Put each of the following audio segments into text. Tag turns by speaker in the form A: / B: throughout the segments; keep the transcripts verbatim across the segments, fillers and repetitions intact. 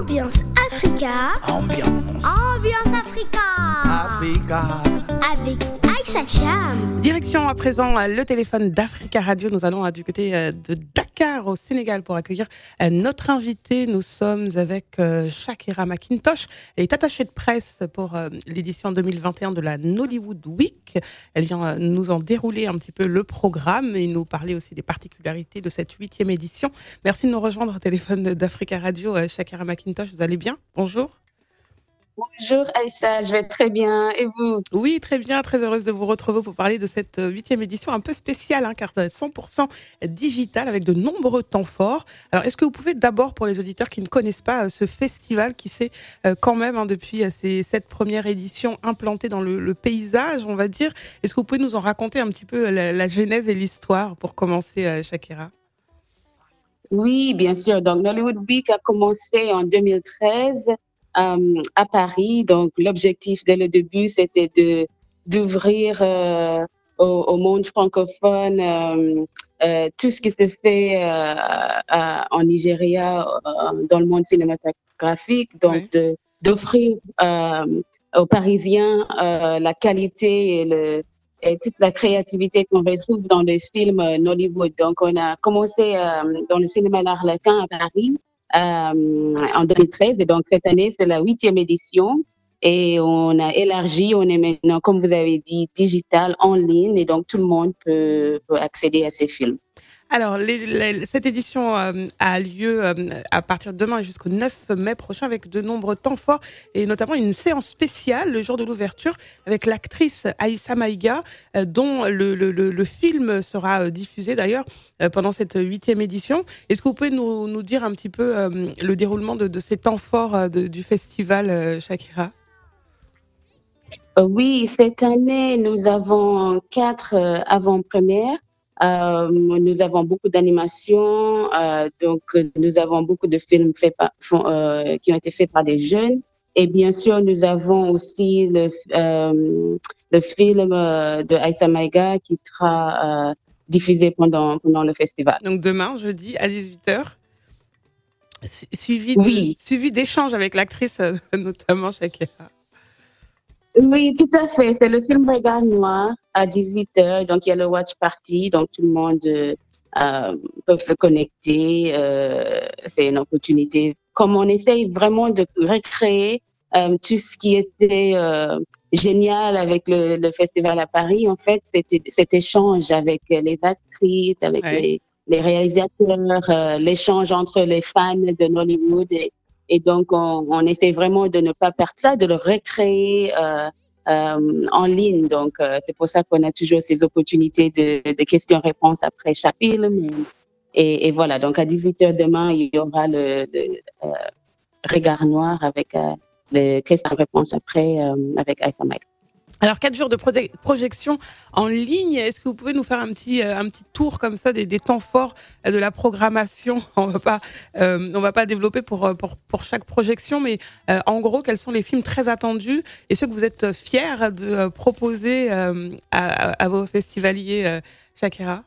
A: Ambiance Africa.
B: Ambiance.
A: Ambiance Africa.
B: Africa.
A: Avec Aïssa Cham.
C: Direction à présent le téléphone d'Africa Radio. Nous allons du côté de Dakar au Sénégal pour accueillir notre invité. Nous sommes avec Shakira McIntosh. Elle est attachée de presse pour l'édition deux mille vingt et un de la Nollywood Week. Elle vient nous en dérouler un petit peu le programme et nous parler aussi des particularités de cette huitième édition. Merci de nous rejoindre au téléphone d'Africa Radio. Shakira McIntosh, vous allez bien? Bonjour.
D: Bonjour Aïssa, je vais très bien. Et vous?
C: Oui, très bien, très heureuse de vous retrouver pour parler de cette huitième édition un peu spéciale, hein, car cent pour cent digitale avec de nombreux temps forts. Alors, est-ce que vous pouvez d'abord, pour les auditeurs qui ne connaissent pas ce festival qui s'est euh, quand même, hein, depuis ces sept premières éditions implanté dans le, le paysage, on va dire, est-ce que vous pouvez nous en raconter un petit peu la, la genèse et l'histoire pour commencer, euh, Shakira?
D: Oui, bien sûr. Donc, Nollywood Week a commencé en deux mille treize. Euh, à Paris. Donc, l'objectif dès le début, c'était de d'ouvrir euh, au, au monde francophone euh, euh, tout ce qui se fait euh, à, en Nigeria, euh, dans le monde cinématographique. Donc, oui. de d'offrir euh, aux Parisiens euh, la qualité et, le, et toute la créativité qu'on retrouve dans les films Nollywood. Donc, on a commencé euh, dans le cinéma L'Arlequin à Paris. Euh, en deux mille treize, et donc cette année c'est la huitième édition et on a élargi, on est maintenant, comme vous avez dit, digital, en ligne, et donc tout le monde peut, peut accéder à ces films.
C: Alors, les, les, cette édition euh, a lieu euh, à partir de demain jusqu'au neuf mai prochain avec de nombreux temps forts et notamment une séance spéciale le jour de l'ouverture avec l'actrice Aïssa Maïga euh, dont le, le, le, le film sera euh, diffusé d'ailleurs euh, pendant cette huitième édition. Est-ce que vous pouvez nous, nous dire un petit peu euh, le déroulement de, de ces temps forts euh, de, du festival, euh, Shakira?
D: euh, Oui, cette année, nous avons quatre euh, avant-premières. Euh, nous avons beaucoup d'animations, euh, donc nous avons beaucoup de films faits par, euh, qui ont été faits par des jeunes. Et bien sûr, nous avons aussi le, euh, le film euh, de Aïssa Maïga qui sera euh, diffusé pendant, pendant le festival.
C: Donc demain, jeudi, à dix-huit heures, suivi, de,
D: oui.
C: suivi d'échanges avec l'actrice, notamment Shakira.
D: Oui, tout à fait. C'est le film Regard Noir à dix-huit heures. Donc, il y a le watch party. Donc, tout le monde euh, peut se connecter. Euh, c'est une opportunité. Comme on essaye vraiment de recréer euh, tout ce qui était euh, génial avec le, le festival à Paris, en fait, c'était cet échange avec les actrices, avec ouais. les, les réalisateurs, euh, l'échange entre les fans de Nollywood et Et donc, on, on essaie vraiment de ne pas perdre ça, de le recréer euh, euh, en ligne. Donc, euh, c'est pour ça qu'on a toujours ces opportunités de, de questions-réponses après chaque film. Et, et voilà, donc à dix-huit heures demain, il y aura le, le euh, Regard Noir avec euh, les questions-réponses après euh, avec Aïssa Maïga.
C: Alors, quatre jours de pro- projection en ligne. Est-ce que vous pouvez nous faire un petit, euh, un petit tour comme ça des, des temps forts euh, de la programmation? On va pas, euh, on va pas développer pour, pour, pour chaque projection, mais euh, en gros, quels sont les films très attendus et ceux que vous êtes fiers de euh, proposer euh, à, à vos festivaliers, euh, Shakira?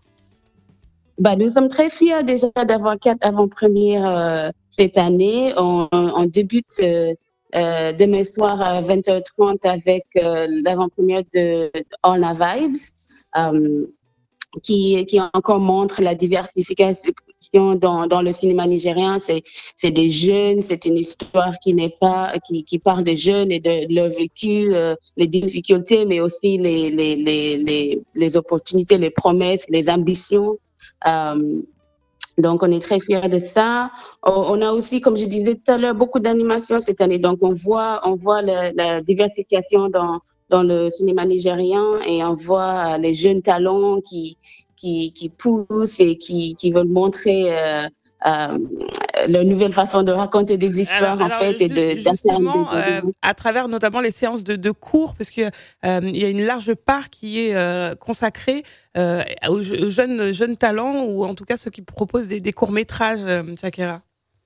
D: Bah, nous sommes très fiers déjà d'avoir quatre avant-premières euh, cette année. On, on débute euh, Euh, demain soir à vingt heures trente avec euh, l'avant-première de All Our Vibes, euh, qui, qui encore montre la diversification dans, dans le cinéma nigérien. C'est, c'est des jeunes, c'est une histoire qui n'est pas, qui, qui parle des jeunes et de leur vécu, euh, les difficultés, mais aussi les, les, les, les, les opportunités, les promesses, les ambitions. Euh, Donc, on est très fiers de ça. On a aussi, comme je disais tout à l'heure, beaucoup d'animations cette année. Donc, on voit, on voit la, la diversification dans, dans le cinéma nigérien et on voit les jeunes talents qui, qui, qui poussent et qui, qui veulent montrer euh, euh, leur nouvelle façon de raconter des histoires,
C: alors,
D: en
C: alors,
D: fait.
C: Ju-
D: Et de,
C: justement,
D: des,
C: euh, à travers notamment les séances de, de cours, parce qu'il euh, y a une large part qui est euh, consacrée euh, aux, aux jeunes, jeunes talents, ou en tout cas ceux qui proposent des, des courts-métrages, euh, Shakira.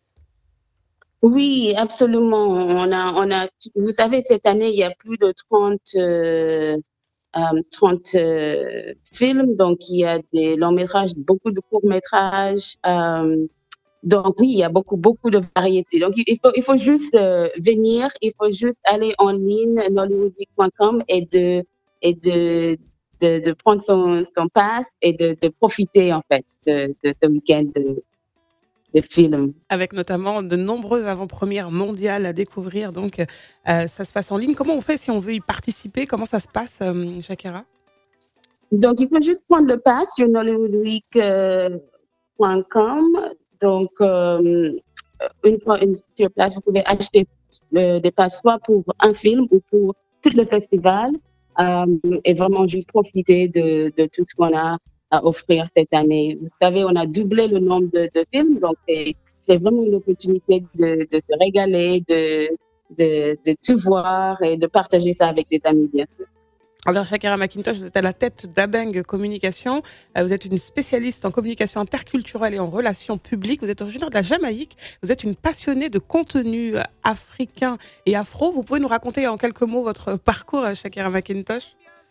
D: Oui, absolument. On a, on a, vous savez, cette année, il y a plus de trente, euh, euh, trente euh, films. Donc, il y a des longs métrages, beaucoup de courts métrages. Euh, Donc oui, il y a beaucoup, beaucoup de variétés. Donc il il faut, il faut juste euh, venir, il faut juste aller en ligne, nollywood week point com et de, et de, de, de prendre son, son pass et de, de profiter en fait de, de ce week-end de, de film.
C: Avec notamment de nombreuses avant-premières mondiales à découvrir. Donc, euh, ça se passe en ligne. Comment on fait si on veut y participer? Comment ça se passe, euh, Shakira?
D: Donc il faut juste prendre le pass sur nollywood week point com. Donc euh, une fois une, sur place, vous pouvez acheter euh, des passes soit pour un film ou pour tout le festival euh, et vraiment juste profiter de, de tout ce qu'on a à offrir cette année. Vous savez, on a doublé le nombre de, de films, donc c'est, c'est vraiment une opportunité de, de se régaler, de, de, de tout voir et de partager ça avec des amis, bien sûr.
C: Alors, Shakira McIntosh, vous êtes à la tête d'Abeng Communication. Euh, Vous êtes une spécialiste en communication interculturelle et en relations publiques. Vous êtes originaire de la Jamaïque. Vous êtes une passionnée de contenu euh, africain et afro. Vous pouvez nous raconter en quelques mots votre parcours, euh, Shakira McIntosh?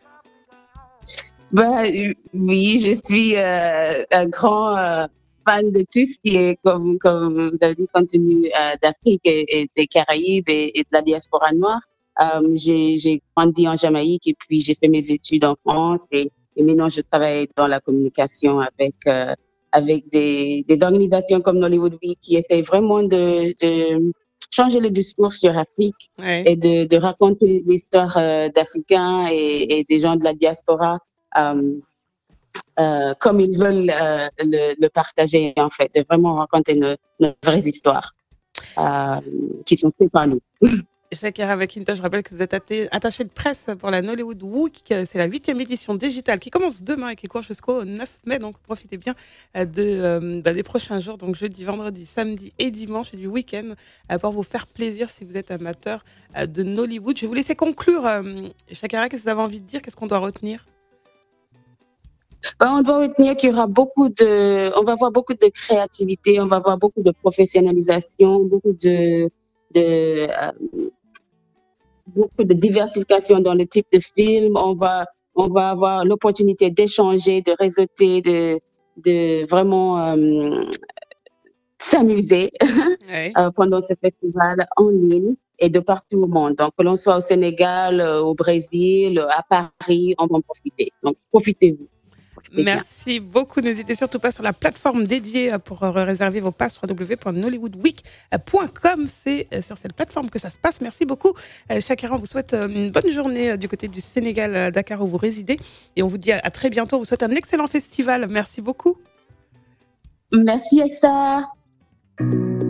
D: Bah, euh, oui, je suis euh, un grand euh, fan de tout ce qui est, comme, comme vous avez dit, contenu euh, d'Afrique et, et des Caraïbes et, et de la diaspora noire. Euh, j'ai, j'ai grandi en Jamaïque et puis j'ai fait mes études en France et, et maintenant je travaille dans la communication avec euh, avec des, des organisations comme Nollywood Week qui essayent vraiment de, de changer le discours sur Afrique
C: Ouais.
D: et de, de raconter l'histoire euh, d'Africains et, et des gens de la diaspora euh, euh, comme ils veulent euh, le, le partager en fait, de vraiment raconter nos, nos vraies histoires euh, qui sont faites par nous.
C: Shakira McIntosh, je rappelle que vous êtes atta- attachée de presse pour la Nollywood Week. C'est la huitième édition digitale qui commence demain et qui court jusqu'au neuf mai. Donc, profitez bien euh, de, euh, bah, des prochains jours, donc jeudi, vendredi, samedi et dimanche et du week-end euh, pour vous faire plaisir si vous êtes amateur euh, de Nollywood. Je vais vous laisser conclure. euh, Shakira, qu'est-ce que vous avez envie de dire? Qu'est-ce qu'on doit retenir?
D: Ben, on doit retenir qu'il y aura beaucoup de, on va voir beaucoup de créativité, on va voir beaucoup de professionnalisation, beaucoup de, de euh, beaucoup de diversification dans le type de film. On va, on va avoir l'opportunité d'échanger, de réseauter, de, de vraiment euh, s'amuser
C: Ouais.
D: euh, pendant ce festival en ligne et de partout au monde. Donc, que l'on soit au Sénégal, euh, au Brésil, euh, à Paris, on va en profiter. Donc, profitez-vous. Profitez bien.
C: Merci beaucoup. N'hésitez surtout pas sur la plateforme dédiée euh, pour euh, réserver vos passes w w w point nollywood week point com. C'est euh, sur cette plateforme que ça se passe. Merci beaucoup. Euh, Shakira, on vous souhaite euh, une bonne journée euh, du côté du Sénégal, euh, Dakar, où vous résidez. Et on vous dit à, à très bientôt. On vous souhaite un excellent festival. Merci beaucoup.
D: Merci, Exa.